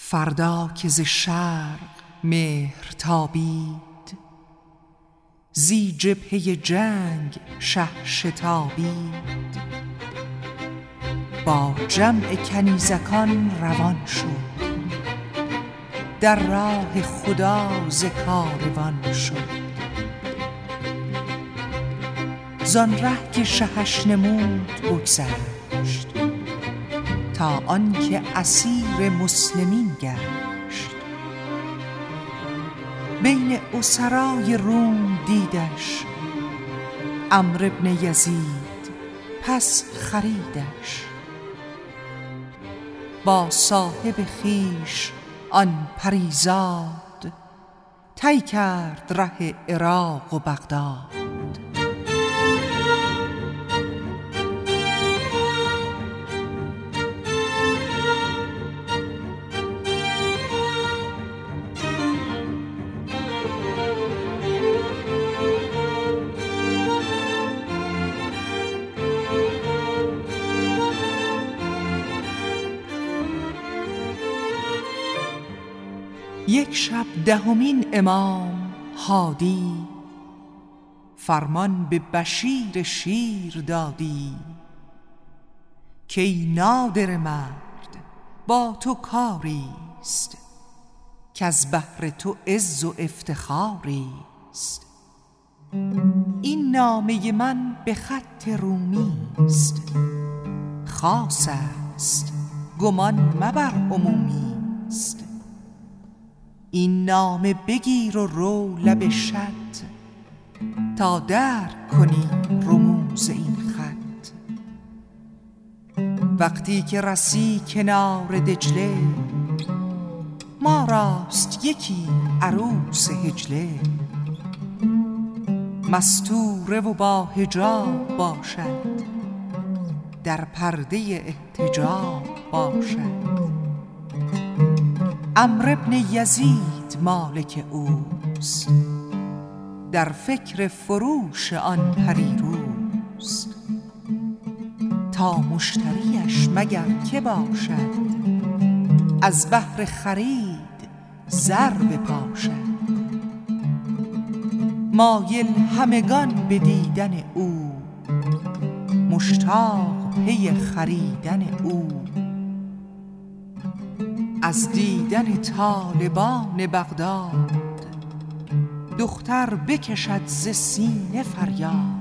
فردا که ز شرق مهر تابید، زی جبهه جنگ شه شتابید. با جمع کنیزکان روان شد، در راه خدا ز کاروان شد. زان ره که شهش نمود بگذشت، تا آن که اسیر مسلمین گشت. بین اسرای روم دیدش، عمرو بن یزید پس خریدش. با صاحب خویش آن پریزاد، طی کرد ره عراق و بغداد. یک شب دهمین امام هادی، فرمان به بشیر شیر دادی. کی نادر مرد با تو کاریست، کز بهر تو عز و افتخاریست. این نامه من به خط رومیست، خاص است گمان مبر عمومیست. این نامه بگیر و رو لب شط، تا درک کنی رموز این خط. وقتی که رسی کنار دجله، ما راست یکی عروس هجله. مستوره و با حجاب باشد، در پرده احتجاب باشد. عمرو بن یزید مالک اوست، در فکر فروش آن پریروست. تا مشتریش مگر که باشد، از بهر خرید زر بپاشد. مایل همگان به دیدن او، مشتاق پی خریدن او. از دیدن طالبان بغداد، دختر بکشد ز سینه فریاد.